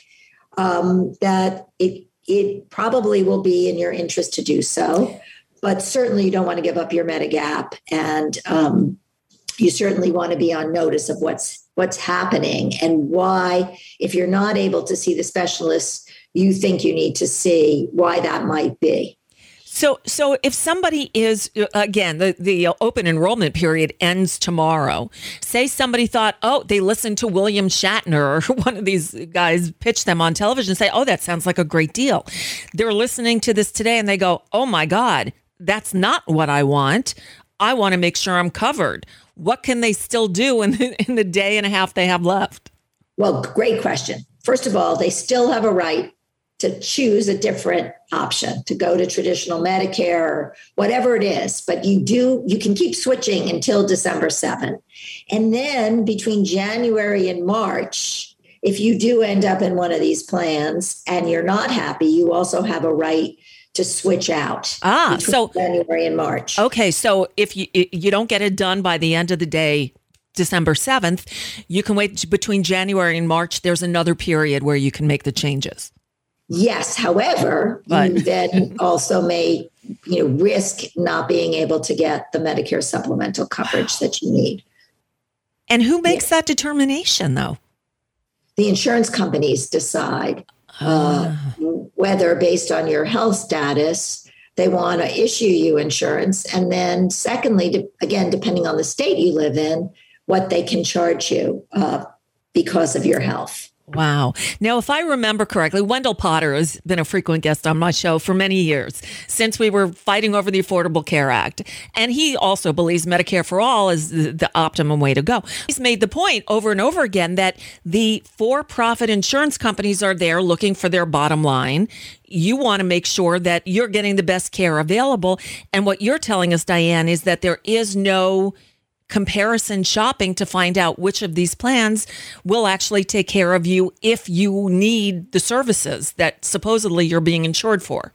S6: um, that it it probably will be in your interest to do so. But certainly you don't want to give up your Medigap. And um, you certainly want to be on notice of what's what's happening and why, if you're not able to see the specialists you think you need to see, why that might be.
S2: So, so if somebody is, again, the, the open enrollment period ends tomorrow. Say somebody thought, oh, they listened to William Shatner or one of these guys pitch them on television and say, oh, that sounds like a great deal. They're listening to this today and they go, oh my God, that's not what I want. I want to make sure I'm covered. What can they still do in the, in the day and a half they have left?
S6: Well, great question. First of all, they still have a right to choose a different option, to go to traditional Medicare or whatever it is. But you do, you can keep switching until December seventh. And then between January and March, if you do end up in one of these plans and you're not happy, you also have a right to switch out.
S2: Ah, so
S6: January and March.
S2: Okay, so if you you don't get it done by the end of the day, December seventh, you can wait between January and March. There's another period where you can make the changes.
S6: Yes. However, but. you then also may, you know, risk not being able to get the Medicare supplemental coverage that you need.
S2: And who makes yeah. that determination, though?
S6: The insurance companies decide uh, whether, based on your health status, they want to issue you insurance. And then secondly, de- again, depending on the state you live in, what they can charge you uh, because of your health.
S2: Wow. Now, if I remember correctly, Wendell Potter has been a frequent guest on my show for many years, since we were fighting over the Affordable Care Act. And he also believes Medicare for all is the, the optimum way to go. He's made the point over and over again that the for-profit insurance companies are there looking for their bottom line. You want to make sure that you're getting the best care available. And what you're telling us, Diane, is that there is no comparison shopping to find out which of these plans will actually take care of you if you need the services that supposedly you're being insured for.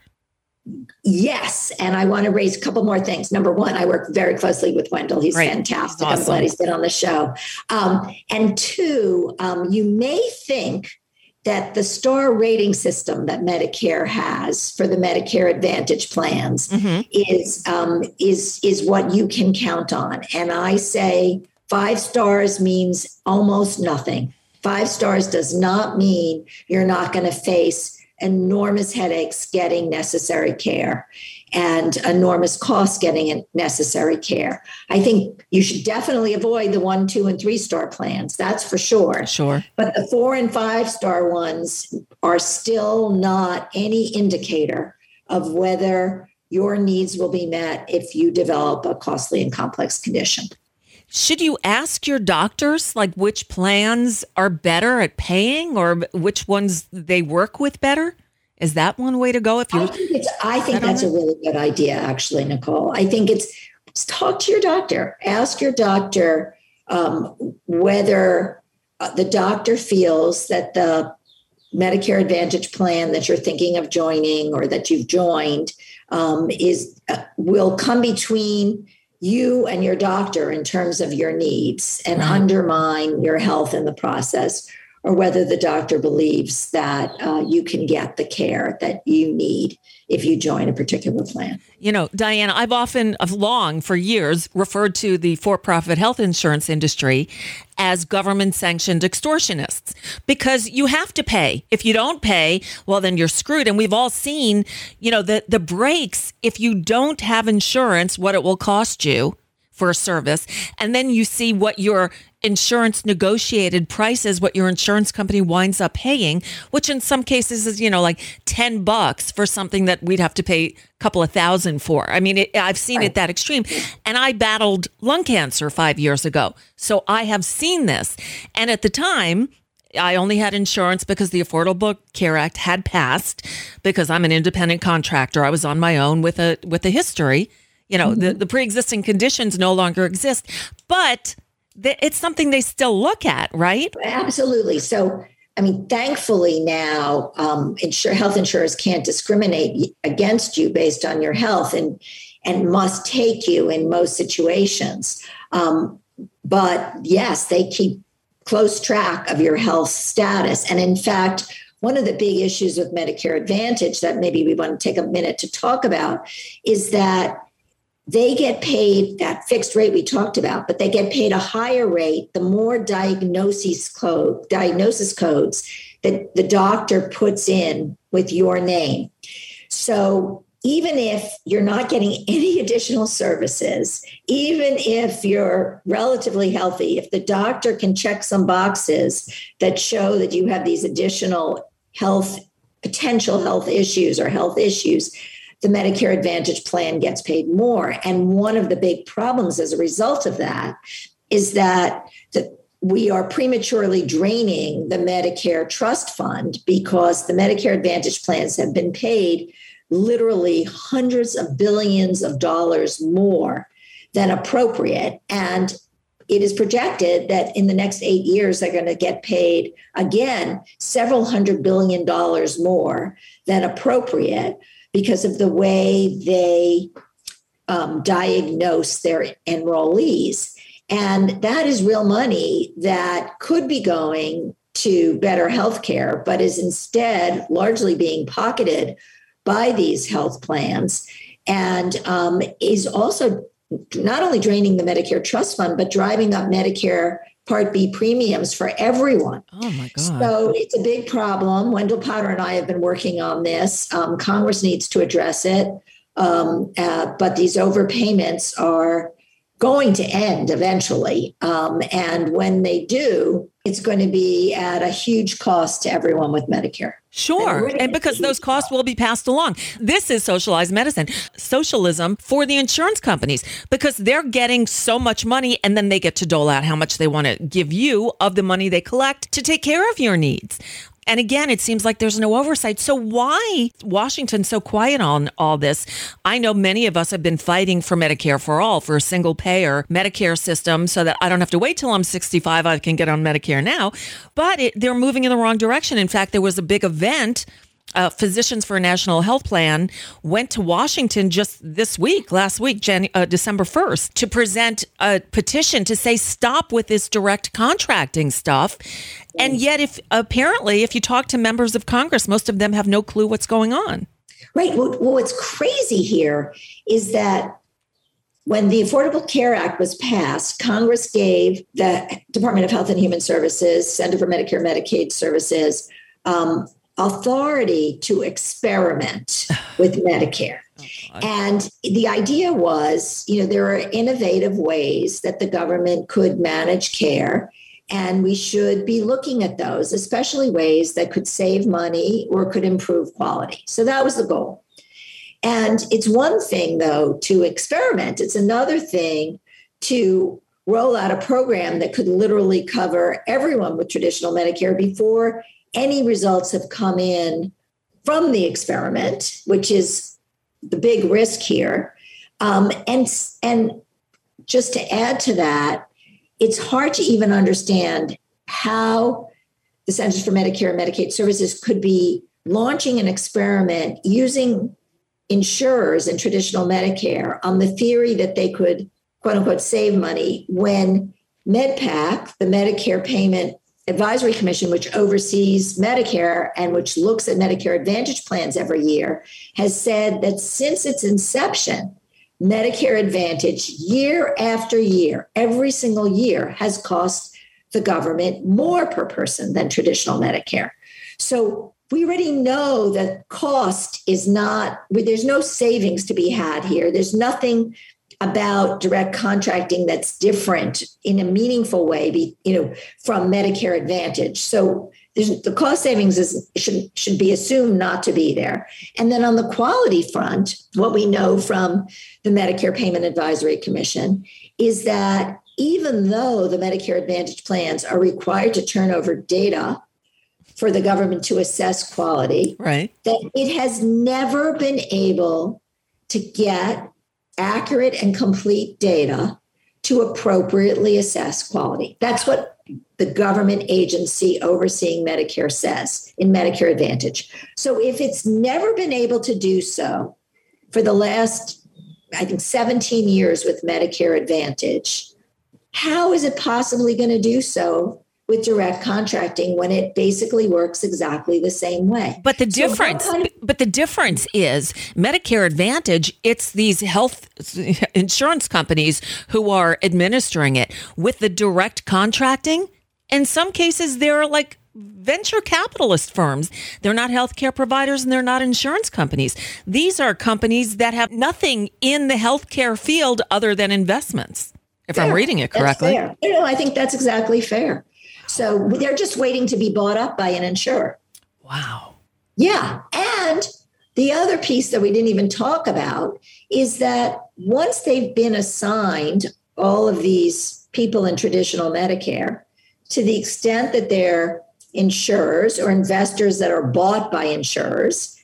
S6: Yes. And I want to raise a couple more things. Number one, I work very closely with Wendell. He's right. fantastic. He's awesome. I'm glad he's been on the show. Um, and two, um, you may think that the star rating system that Medicare has for the Medicare Advantage plans mm-hmm. is um, is is what you can count on. And I say five stars means almost nothing. Five stars does not mean you're not going to face enormous headaches getting necessary care and enormous costs getting necessary care. I think you should definitely avoid the one, two, and three star plans. That's for sure.
S2: Sure.
S6: But the four and five star ones are still not any indicator of whether your needs will be met if you develop a costly and complex condition.
S2: Should you ask your doctors, like, which plans are better at paying or which ones they work with better? Is that one way to go? If you,
S6: I think, it's, I think that's a really good idea, actually, Nicole. I think it's talk to your doctor. Ask your doctor um, whether uh, the doctor feels that the Medicare Advantage plan that you're thinking of joining or that you've joined um, is uh, will come between you and your doctor in terms of your needs and right. undermine your health in the process, or whether the doctor believes that uh, you can get the care that you need if you join a particular plan.
S2: You know, Diana, I've often, of long for years, referred to the for-profit health insurance industry as government-sanctioned extortionists, because you have to pay. If you don't pay, well, then you're screwed. And we've all seen, you know, the, the breaks if you don't have insurance, what it will cost you for a service. And then you see what your insurance negotiated price is, what your insurance company winds up paying, which in some cases is, you know, like ten bucks for something that we'd have to pay a couple of thousand for. I mean, it, I've seen it that extreme. And I battled lung cancer five years ago. So I have seen this. And at the time, I only had insurance because the Affordable Care Act had passed, because I'm an independent contractor. I was on my own with a with a history. You know, mm-hmm. the, the pre-existing conditions no longer exist, but th- it's something they still look at, right?
S6: Absolutely. So, I mean, thankfully now, um, insure, health insurers can't discriminate against you based on your health and and must take you in most situations. Um, but yes, they keep close track of your health status. And in fact, one of the big issues with Medicare Advantage that maybe we want to take a minute to talk about is that they get paid that fixed rate we talked about, but they get paid a higher rate the more diagnosis code, diagnosis codes that the doctor puts in with your name. So even if you're not getting any additional services, even if you're relatively healthy, if the doctor can check some boxes that show that you have these additional health, potential health issues or health issues, the Medicare Advantage plan gets paid more. And one of the big problems as a result of that is that the, we are prematurely draining the Medicare trust fund because the Medicare Advantage plans have been paid literally hundreds of billions of dollars more than appropriate. And it is projected that in the next eight years, they're going to get paid again several hundred billion dollars more than appropriate, because of the way they um, diagnose their enrollees. And that is real money that could be going to better healthcare, but is instead largely being pocketed by these health plans, and um, is also not only draining the Medicare trust fund, but driving up Medicare Part B premiums for everyone.
S2: Oh my God.
S6: So it's a big problem. Wendell Potter and I have been working on this. Um, Congress needs to address it. Um, uh, but these overpayments are going to end eventually. Um, and when they do, it's going to be at a huge cost to everyone with Medicare.
S2: Sure. And, and because those costs will be passed along. This is socialized medicine, socialism for the insurance companies, because they're getting so much money and then they get to dole out how much they want to give you of the money they collect to take care of your needs. And again, it seems like there's no oversight. So why Washington so quiet on all this? I know many of us have been fighting for Medicare for all, for a single payer Medicare system, so that I don't have to wait till I'm sixty-five. I can get on Medicare now. But it, they're moving in the wrong direction. In fact, there was a big event. Uh, Physicians for a National Health Plan went to Washington just this week, last week, Jan- uh, December first, to present a petition to say stop with this direct contracting stuff. And yet, if apparently, if you talk to members of Congress, most of them have no clue what's going on.
S6: Right. Well, what's crazy here is that when the Affordable Care Act was passed, Congress gave the Department of Health and Human Services, Center for Medicare and Medicaid Services, um, authority to experiment with Medicare. Oh, and the idea was, you know, there are innovative ways that the government could manage care, and we should be looking at those, especially ways that could save money or could improve quality. So that was the goal. And it's one thing, though, to experiment. It's another thing to roll out a program that could literally cover everyone with traditional Medicare before any results have come in from the experiment, which is the big risk here. Um, and, and just to add to that, it's hard to even understand how the Centers for Medicare and Medicaid Services could be launching an experiment using insurers in traditional Medicare on the theory that they could, quote unquote, save money when MedPAC, the Medicare payment Advisory Commission, which oversees Medicare and which looks at Medicare Advantage plans every year, has said that since its inception, Medicare Advantage, year after year, every single year, has cost the government more per person than traditional Medicare. So we already know that cost is not, there's no savings to be had here. There's nothing about direct contracting that's different in a meaningful way, be, you know, from Medicare Advantage. So the cost savings is, should, should be assumed not to be there. And then on the quality front, what we know from the Medicare Payment Advisory Commission is that even though the Medicare Advantage plans are required to turn over data for the government to assess quality,
S2: right,
S6: that it has never been able to get accurate and complete data to appropriately assess quality. That's what the government agency overseeing Medicare says in Medicare Advantage. So if it's never been able to do so for the last, I think, seventeen years with Medicare Advantage, how is it possibly going to do so with direct contracting when it basically works exactly the same way?
S2: But the
S6: So
S2: difference,
S6: what kind of-
S2: but the difference is Medicare Advantage, it's these health insurance companies who are administering it. With the direct contracting, in some cases, they're like venture capitalist firms. They're not healthcare providers and they're not insurance companies. These are companies that have nothing in the healthcare field other than investments, if I'm
S6: Fair.
S2: reading it
S6: That's
S2: correctly.
S6: fair. You know, I think that's exactly fair. So they're just waiting to be bought up by an insurer.
S2: Wow.
S6: Yeah. And the other piece that we didn't even talk about is that once they've been assigned all of these people in traditional Medicare, to the extent that they're insurers or investors that are bought by insurers,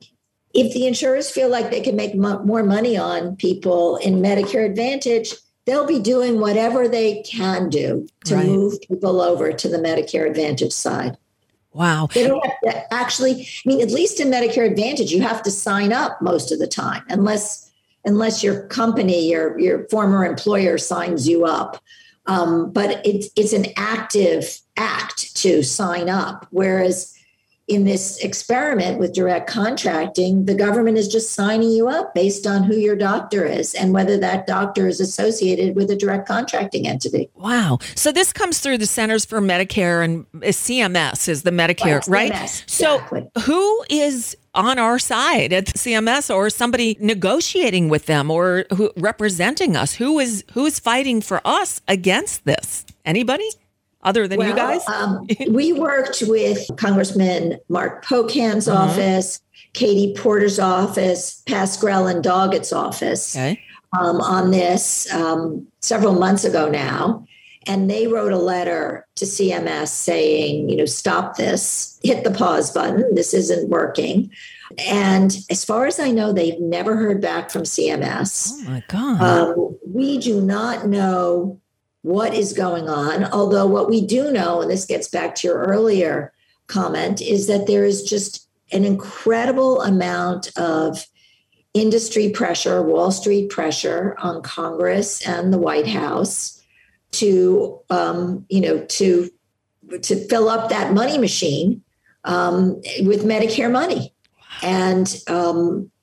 S6: if the insurers feel like they can make mo- more money on people in Medicare Advantage, they'll be doing whatever they can do to
S2: Right.
S6: move people over to the Medicare Advantage side.
S2: Wow.
S6: They don't have to actually, I mean, at least in Medicare Advantage, you have to sign up most of the time, unless unless your company, your your former employer signs you up. Um, but it's it's an active act to sign up. Whereas in this experiment with direct contracting, the government is just signing you up based on who your doctor is and whether that doctor is associated with a direct contracting entity.
S2: Wow. So this comes through the Centers for Medicare and C M S is the Medicare, right?
S6: Right, C M S,
S2: So
S6: exactly.
S2: who is on our side at C M S or somebody negotiating with them or who representing us? Who is who is fighting for us against this? Anybody other than you guys?
S6: Um, we worked with Congressman Mark Pocan's
S2: Uh-huh.
S6: office, Katie Porter's office, Pascrell and Doggett's office
S2: Okay.
S6: um, on this um, several months ago now. And they wrote a letter to C M S saying, you know, stop this, hit the pause button. This isn't working. And as far as I know, they've never heard back from C M S.
S2: Oh my God.
S6: Um, we do not know what is going on, although what we do know, and this gets back to your earlier comment, is that there is just an incredible amount of industry pressure, Wall Street pressure on Congress and the White House to, um, you know, to to fill up that money machine um, with Medicare money. And um,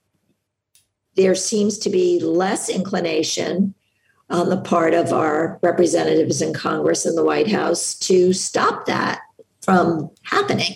S6: there seems to be less inclination on the part of our representatives in Congress and the White House to stop that from happening.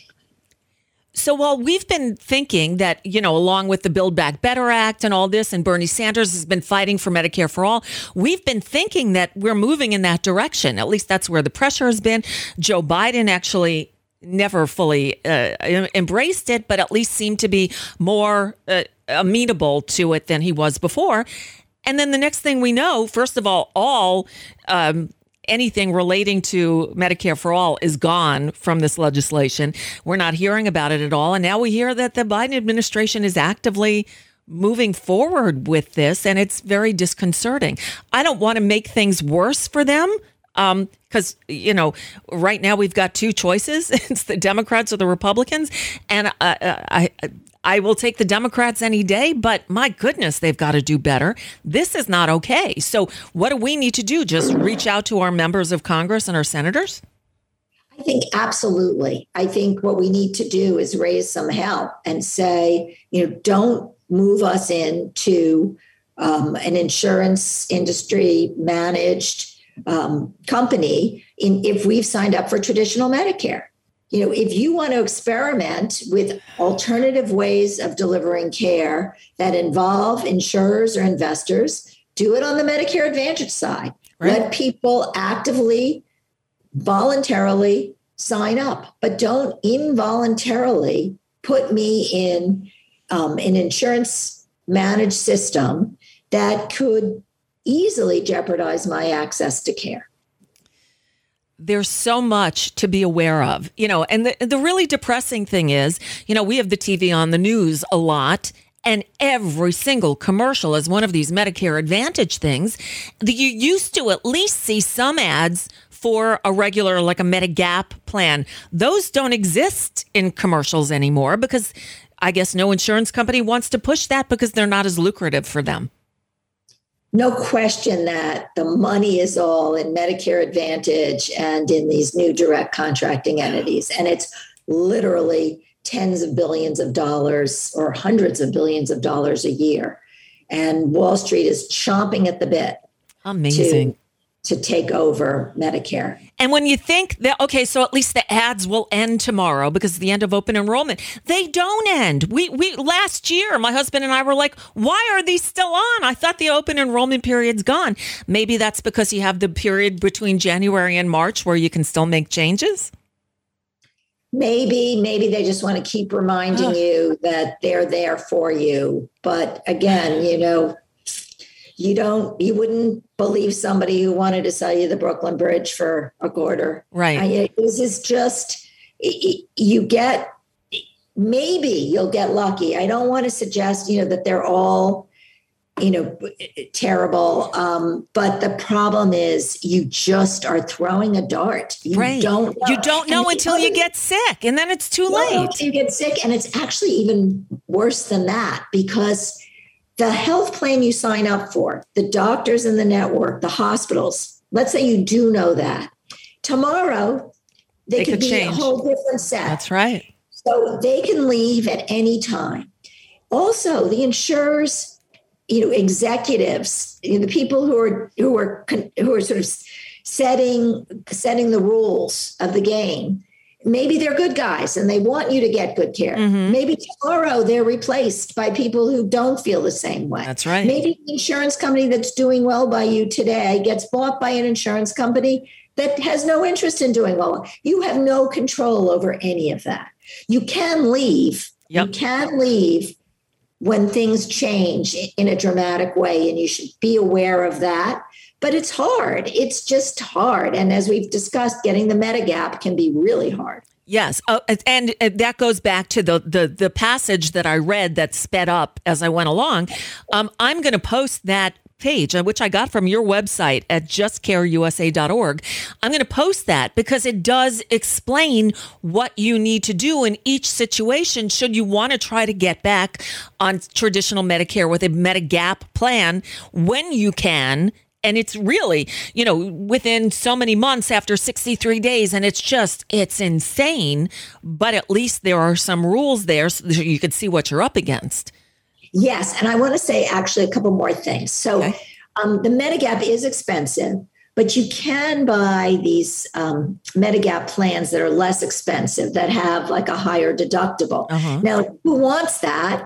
S2: So while we've been thinking that, you know, along with the Build Back Better Act and all this, and Bernie Sanders has been fighting for Medicare for all, we've been thinking that we're moving in that direction. At least that's where the pressure has been. Joe Biden actually never fully uh, embraced it, but at least seemed to be more uh, amenable to it than he was before. And then the next thing we know, first of all, all um, anything relating to Medicare for all is gone from this legislation. We're not hearing about it at all. And now we hear that the Biden administration is actively moving forward with this, and it's very disconcerting. I don't want to make things worse for them. Um, because, you know, right now we've got two choices. It's the Democrats or the Republicans. And uh, I, I will take the Democrats any day, but my goodness, they've got to do better. This is not okay. So what do we need to do? Just reach out to our members of Congress and our senators?
S6: I I think absolutely. I think what we need to do is raise some hell and say, you know, don't move us into um, an insurance industry managed um, company in, if we've signed up for traditional Medicare. You know, if you want to experiment with alternative ways of delivering care that involve insurers or investors, do it on the Medicare Advantage side. Right. Let people actively, voluntarily sign up, but don't involuntarily put me in um, an insurance managed system that could easily jeopardize my access to care.
S2: There's so much to be aware of, you know, and the, the really depressing thing is, you know, we have the T V on the news a lot, and every single commercial is one of these Medicare Advantage things. You used to at least see some ads for a regular, like a Medigap plan. Those don't exist in commercials anymore because I guess no insurance company wants to push that because they're not as lucrative for them.
S6: No question that the money is all in Medicare Advantage and in these new direct contracting entities. And it's literally tens of billions of dollars or hundreds of billions of dollars a year. And Wall Street is chomping at the bit.
S2: Amazing.
S6: To, to take over Medicare.
S2: And when you think that, okay, so at least the ads will end tomorrow because it's the end of open enrollment. They don't end. We we last year, my husband and I were like, why are these still on? I thought the open enrollment period's gone. Maybe that's because you have the period between January and March where you can still make changes.
S6: Maybe, maybe they just want to keep reminding oh. you that they're there for you. But again, you know, You don't, you wouldn't believe somebody who wanted to sell you the Brooklyn Bridge for a quarter.
S2: Right.
S6: I, this is just, you get, maybe you'll get lucky. I don't want to suggest, you know, that they're all, you know, terrible. Um, but the problem is you just are throwing a dart. You
S2: right.
S6: don't know.
S2: You don't know and until you get sick, and then it's too late.
S6: You get sick, and it's actually even worse than that because the health plan you sign up for, the doctors in the network, the hospitals, let's say you do know that. Tomorrow, they, they could, could be change. A whole different set.
S2: That's right.
S6: So they can leave at any time. Also, the insurers, you know, executives, you know, the people who are who are who are sort of setting setting the rules of the game. Maybe they're good guys and they want you to get good care. Mm-hmm. Maybe tomorrow they're replaced by people who don't feel the same way.
S2: That's right.
S6: Maybe the insurance company that's doing well by you today gets bought by an insurance company that has no interest in doing well. You have no control over any of that. You can leave. Yep. You can leave when things change in a dramatic way, and you should be aware of that. But it's hard. It's just hard. And as we've discussed, getting the Medigap can be really hard.
S2: Yes. Uh, and that goes back to the, the, the passage that I read that sped up as I went along. Um, I'm going to post that page, which I got from your website at just care u s a dot org. I'm going to post that because it does explain what you need to do in each situation should you want to try to get back on traditional Medicare with a Medigap plan when you can. And it's really, you know, within so many months after sixty-three days. And it's just, it's insane. But at least there are some rules there so that you can see what you're up against.
S6: Yes. And I want to say actually a couple more things. So okay. um, the Medigap is expensive, but you can buy these um, Medigap plans that are less expensive, that have like a higher deductible. Uh-huh. Now, who wants that?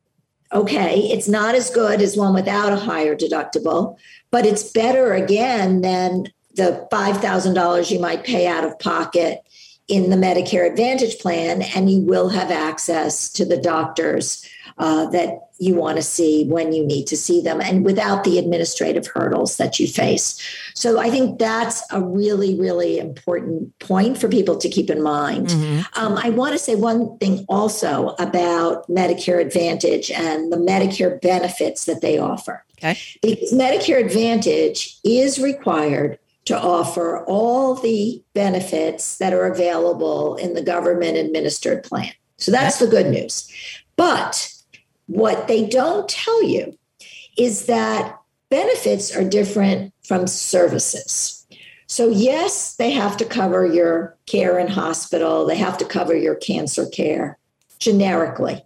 S6: Okay, it's not as good as one without a higher deductible, but it's better again than the five thousand dollars you might pay out of pocket in the Medicare Advantage plan, and you will have access to the doctors uh, that you want to see when you need to see them, and without the administrative hurdles that you face. So I think that's a really, really important point for people to keep in mind. Mm-hmm. Um, I want to say one thing also about Medicare Advantage and the Medicare benefits that they offer.
S2: Okay.
S6: Because Medicare Advantage is required to offer all the benefits that are available in the government administered plan. So that's the good news. But what they don't tell you is that benefits are different from services. So yes, they have to cover your care in hospital. They have to cover your cancer care generically.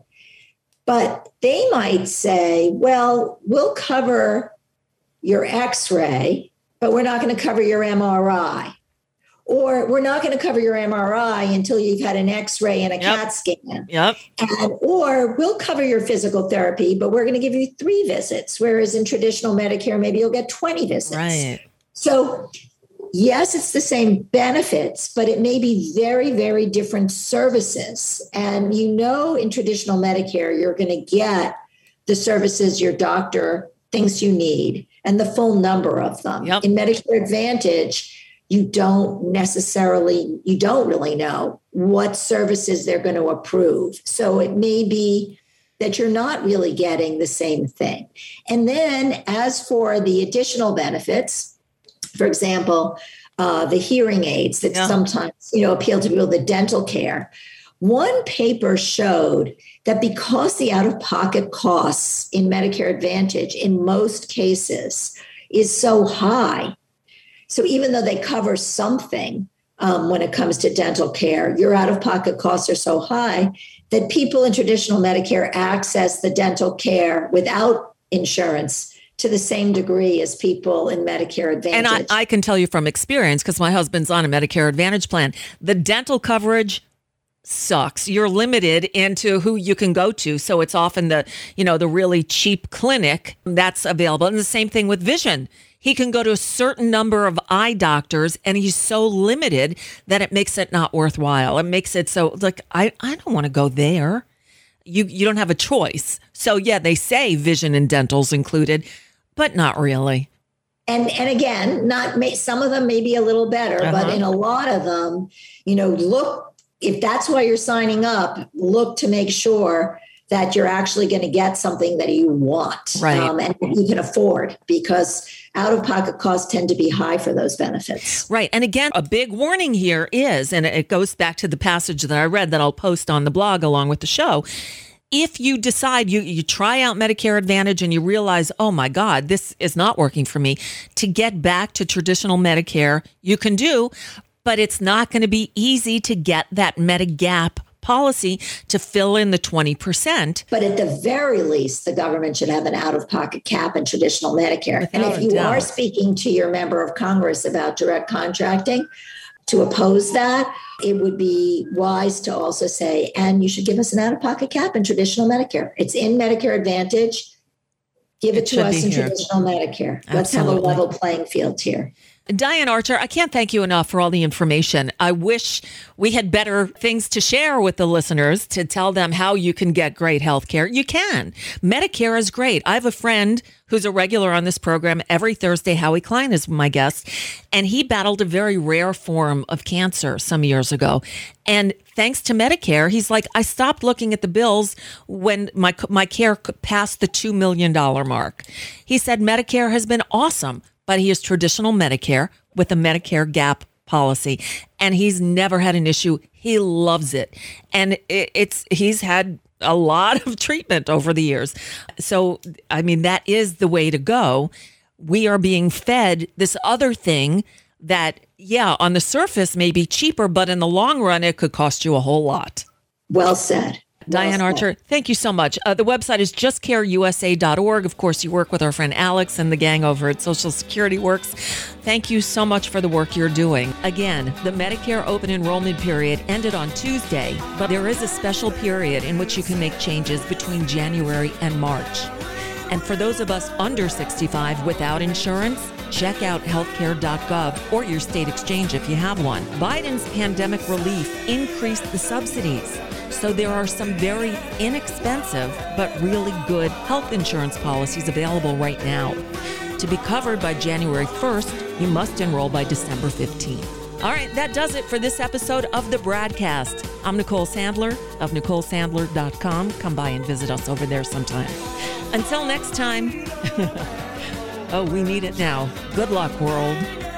S6: But they might say, well, we'll cover your x-ray, but we're not going to cover your M R I. Or we're not going to cover your M R I until you've had an x-ray and a
S7: yep.
S6: CAT scan.
S7: Yep.
S6: And, or we'll cover your physical therapy, but we're going to give you three visits. Whereas in traditional Medicare, maybe you'll get twenty visits.
S7: Right.
S6: So yes, it's the same benefits, but it may be very, very different services. And you know, in traditional Medicare, you're going to get the services your doctor thinks you need and the full number of them.
S7: Yep.
S6: In Medicare Advantage, you don't necessarily, you don't really know what services they're going to approve. So it may be that you're not really getting the same thing. And then as for the additional benefits, for example, uh, the hearing aids that yeah. sometimes, you know, appeal to people, the dental care. One paper showed that because the out-of-pocket costs in Medicare Advantage in most cases is so high, so even though they cover something um, when it comes to dental care, your out-of-pocket costs are so high that people in traditional Medicare access the dental care without insurance to the same degree as people in Medicare Advantage.
S7: And I, I can tell you from experience, because my husband's on a Medicare Advantage plan, the dental coverage sucks. You're limited into who you can go to. So it's often the, you know, the really cheap clinic that's available. And the same thing with vision. He can go to a certain number of eye doctors and he's so limited that it makes it not worthwhile. It makes it so like, I, I don't want to go there. You you don't have a choice. So yeah, they say vision and dental's included, but not really.
S6: And and again, not may, some of them may be a little better, uh-huh. but in a lot of them, you know, look, if that's why you're signing up, look to make sure that you're actually going to get something that you want
S7: right.
S6: um, and you can afford, because out-of-pocket costs tend to be high for those benefits.
S7: Right. And again, a big warning here is, and it goes back to the passage that I read that I'll post on the blog along with the show. If you decide you, you try out Medicare Advantage and you realize, oh my God, this is not working for me, to get back to traditional Medicare, you can do, but it's not going to be easy to get that Medigap policy to fill in the twenty percent.
S6: But at the very least, the government should have an out-of-pocket cap in traditional Medicare.
S7: Without
S6: and if you
S7: doubt.
S6: are speaking to your member of Congress about direct contracting, to oppose that, it would be wise to also say, and you should give us an out-of-pocket cap in traditional Medicare. It's in Medicare Advantage. Give it,
S7: it
S6: to us in
S7: here.
S6: traditional Medicare.
S7: Absolutely.
S6: Let's have a level playing field here.
S7: Diane Archer, I can't thank you enough for all the information. I wish we had better things to share with the listeners to tell them how you can get great health care. You can. Medicare is great. I have a friend who's a regular on this program every Thursday. Howie Klein is my guest, and he battled a very rare form of cancer some years ago. And thanks to Medicare, he's like, I stopped looking at the bills when my my care passed the two million dollars mark. He said Medicare has been awesome. But he has traditional Medicare with a Medicare gap policy, and he's never had an issue. He loves it. And it, it's he's had a lot of treatment over the years. So, I mean, that is the way to go. We are being fed this other thing that, yeah, on the surface may be cheaper, but in the long run, it could cost you a whole lot.
S6: Well said.
S7: Diane
S6: well
S7: Archer, thank you so much. Uh, the website is just care u s a dot org. Of course, you work with our friend Alex and the gang over at Social Security Works. Thank you so much for the work you're doing. Again, the Medicare open enrollment period ended on Tuesday, but there is a special period in which you can make changes between January and March. And for those of us under sixty-five without insurance, check out healthcare dot gov or your state exchange if you have one. Biden's pandemic relief increased the subsidies. So there are some very inexpensive but really good health insurance policies available right now. To be covered by January first, you must enroll by December fifteenth. All right, that does it for this episode of The Bradcast. I'm Nicole Sandler of nicole sandler dot com. Come by and visit us over there sometime. Until next time, oh, we need it now. Good luck, world.